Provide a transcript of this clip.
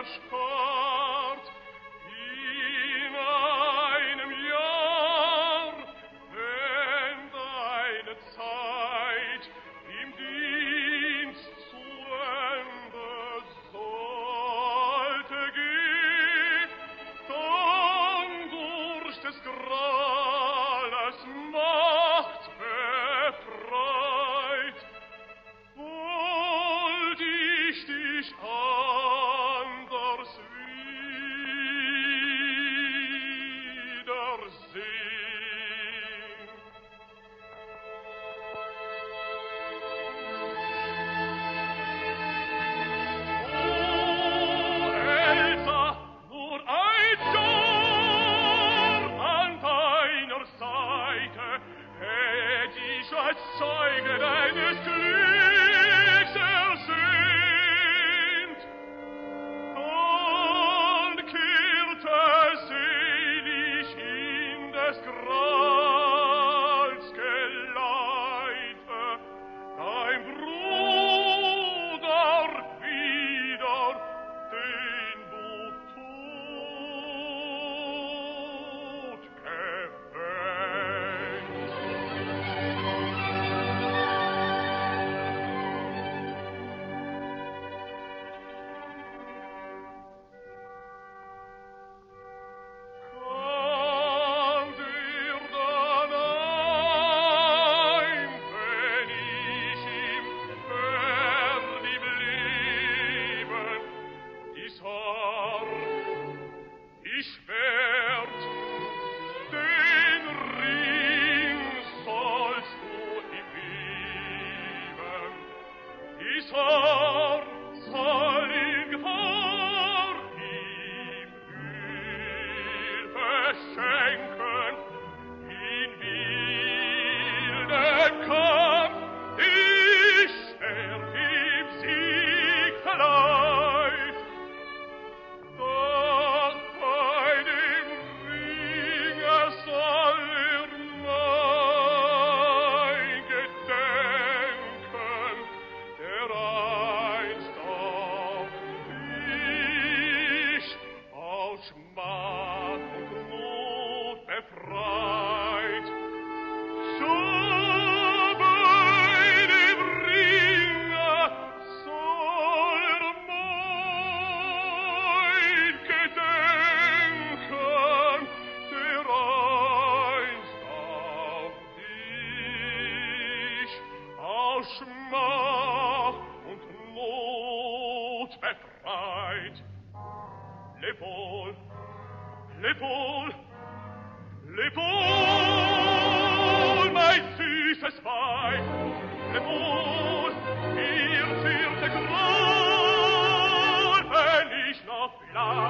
erspart. In einem Jahr, wenn deine Zeit im Dienst zu Ende sollte gehen, dann durch des Grales Macht befreit, wollt ich dich anders wiedersehen. O Elsa, nur ein Jahr an deiner Seite hätt ich als Zeuge deines Glücks ersehnt. Dann kehrte selig in des Grals Geleite dein Bruder wieder, den du tot gewähnt. Kann dir dann ein, wenn ich im Verlieb leben, dies Haar, ich werd, den Ring sollst du ihm geben, dies Haar soll in Gefahr ihm Hilfe schenken, in wilden Kampf ich werd ihm Sieg verleiht. Doch bei dem Ringe soll mein Gedenken, der einst auf dich aus Schmach und Not befreit. So bei dem Ringe soll mein Gedenken, der einst auf dich aus Schmach und Not befreit. Leb wohl, leb wohl, leb wohl, mein süßes Weib, leb wohl, ihr zirte Grol, wenn ich noch bleibe.